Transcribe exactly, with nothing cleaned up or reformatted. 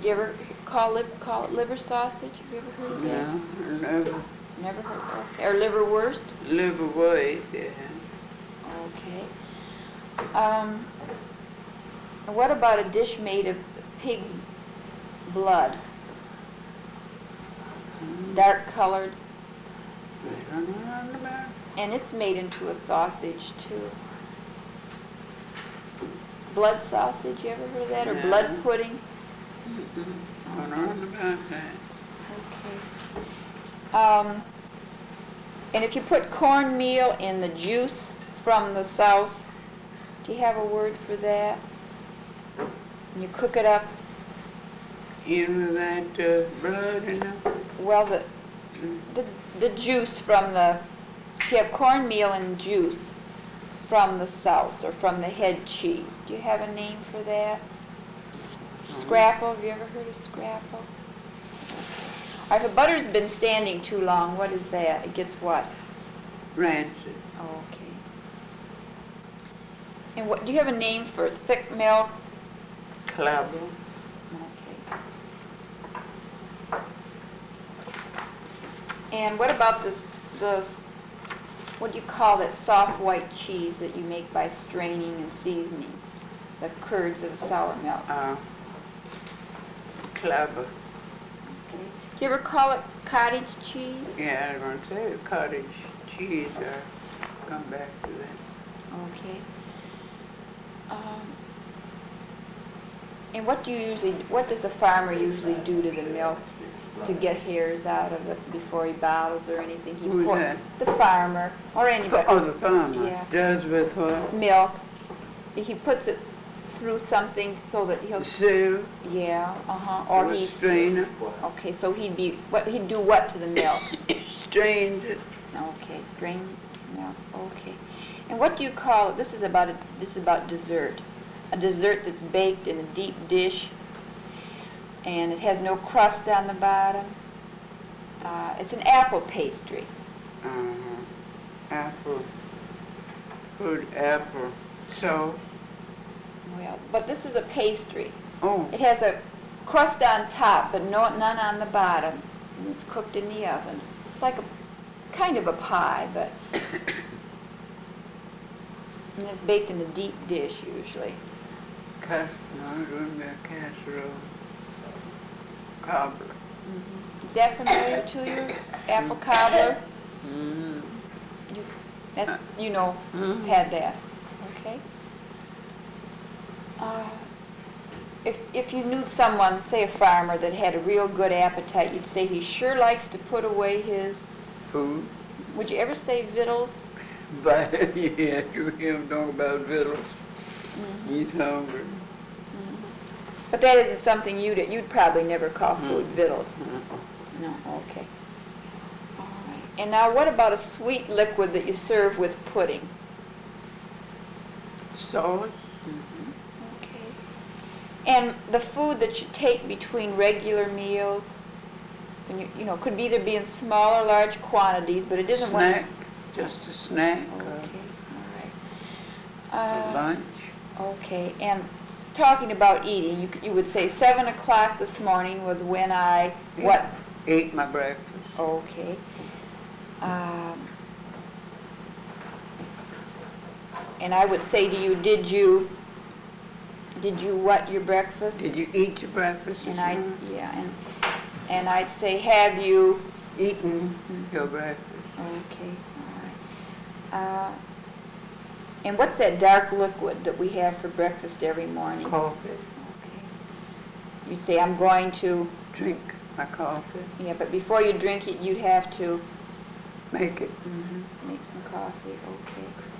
you ever call, li call it liver sausage? Have you ever heard of that? No, never. Never heard of that? Or liverwurst? Liverwurst, yeah. Okay. Um, what about a dish made of pig blood? Mm. Dark colored. I don't know nothing about it. And it's made into a sausage too. Blood sausage, you ever heard of that? Or No. blood pudding? Mm-mm. I don't know nothing about that. Okay. Um, and if you put cornmeal in the juice from the south, do you have a word for that? And you cook it up. In that uh, blood and that? Well, the, the the juice from the, if you have cornmeal and juice from the south or from the head cheese, do you have a name for that? Scrapple, have you ever heard of scrapple? Or if the butter's been standing too long, what is that? It gets what? Rancid. Okay. And what, do you have a name for thick milk? Clabber. Okay. And what about this, the, what do you call that soft white cheese that you make by straining and seasoning? The curds of sour milk. Uh, Clabber. Okay. Do you ever call it cottage cheese? Yeah, I was going to say cottage cheese. I'll come back to that. Okay. Um, and what do you usually, what does the farmer usually do to the milk to get hairs out of it before he bottles or anything? He Who's pour- that? The farmer, or anybody. Oh, the farmer. Yeah. Does with what? Milk. He puts it through something so that he'll. Sieve. Yeah. Uh huh. Or he. Strain it. Okay, so he'd be what? He'd do what to the milk? Strained it. Okay, strain milk. Okay. And what do you call it? This is about a, this is about dessert. A dessert that's baked in a deep dish, and it has no crust on the bottom. Uh, it's an apple pastry. Uh-huh. Apple. Good apple. So. Well, but this is a pastry. Oh. It has a crust on top, but no none on the bottom. And it's cooked in the oven. It's like a kind of a pie, but and it's baked in a deep dish usually. Cas- no, it wouldn't be a casserole. Cobbler. Mm-hmm. Is that familiar to you? Apple cobbler? Mm. You, that's, you know, Mm. had that. Okay. Uh, if if you knew someone, say a farmer, that had a real good appetite, you'd say he sure likes to put away his. Food. Would you ever say victuals? But yeah, you hear him talk about victuals. Mm-hmm. He's hungry. Mm-hmm. But that isn't something you'd you'd probably never call food Mm. victuals. Mm-mm. No. Okay. All right. And now, what about a sweet liquid that you serve with pudding? Sauce. Mm-hmm. Okay. And the food that you take between regular meals, when you you know, could be either be in small or large quantities, but it isn't Snack. Just a snack. Okay. Uh, All right. for Uh, lunch. Okay. And talking about eating, you c- you would say seven o'clock this morning was when I what? Ate my breakfast. Okay. Um, and I would say to you, did you, did you what your breakfast? Did you eat your breakfast? And this I, morning? yeah, and and I'd say, have you? Eaten your breakfast. Okay, all right. Uh, and what's that dark liquid that we have for breakfast every morning? Coffee. Okay. You'd say, I'm going to. Drink my coffee. Yeah, but before you drink it, you'd have to Make it. mm-hmm, make some coffee. Okay.